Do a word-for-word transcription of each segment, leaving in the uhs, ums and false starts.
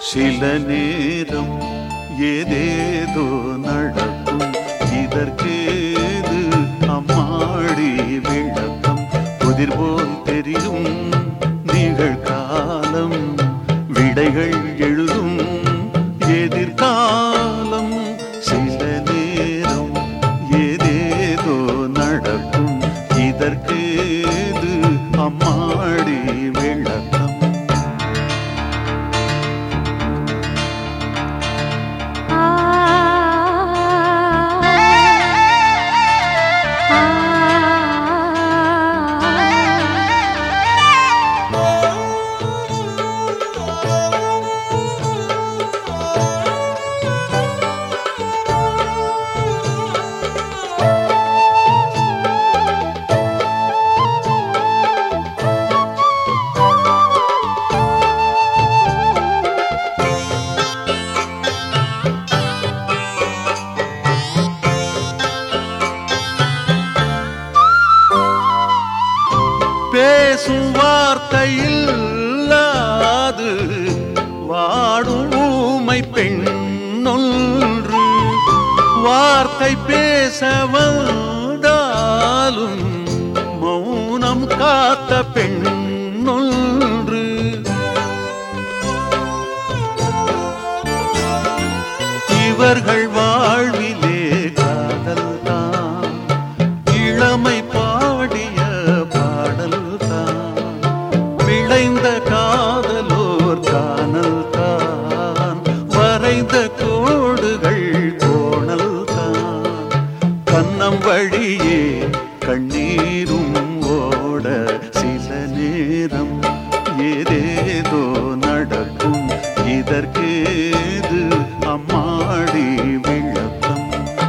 சில நேரம் ஏதேதோ நடக்கும், இதற்கேது அம்மாடி விளக்கம்? புதிர் போல் தெரியும் நிகழ்காலம், விடைகள் எழுதும் எதிர்காலம். சில நேரம் ஏதேதோ நடக்கும், இதற்கேது அம்மாடி விளக்கம்? பேசும் வார்த்தையில்லாது வாடும் ஊமை பெண்ணொன்று, வார்த்தை பேச வந்தாலும் மௌனம் காத்த பெண்ணொன்று. இவர்கள் வாழ்விலே காதல் தான், இளமை பாடிய பாடல் தான், விளைந்த காதலோர் காணல் தான், வரைந்த கோடுகள் கோணல் தான். கன்னம் வழியே கண்ணீரும் ஓட சில நேரம் ஏதேதோ நடக்கும், இதற்கேது அம்மாடி விளக்கம்?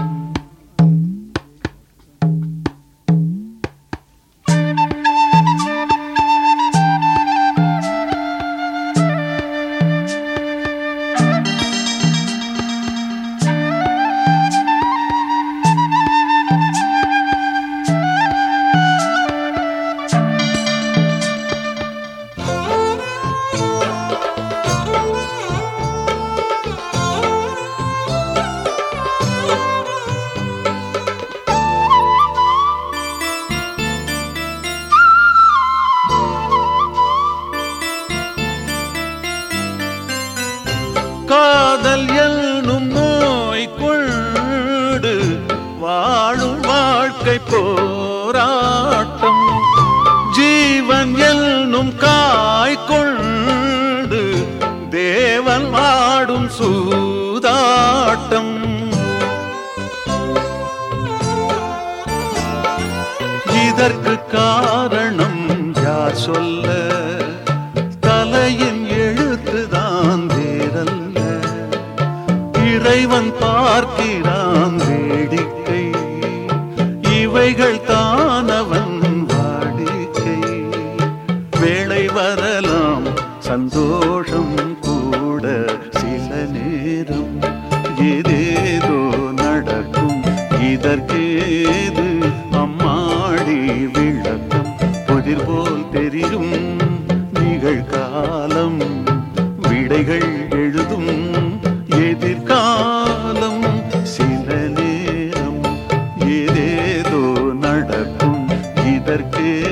காதல் என்னும் நோய் கொண்டு வாழும் வாழ்க்கை போராட்டம், ஜீவன் என்னும் காய் கொண்டு தேவன் ஆடும் சூதாட்டம். இதற்கு காரணம் யார் சொல்ல? தலையின் எழுத்துதான் வேறல்ல, இறைவன் பார்க்கிறான் வேடிக்கை, இவைகள் தானவன் வாடிக்கை. வேளை வரலாம் சந்தோஷம் கூட, சில நேரம் ஏதேதோ நடக்கும், இதற்கேது அம்மாடி விளக்கம்? புதிர் போல் தெரியும் நிகழ்காலம், விடைகள் எழுதும் எதிர்காலம். சில நேரம் ஏதேதோ நடக்கும், இதற்கே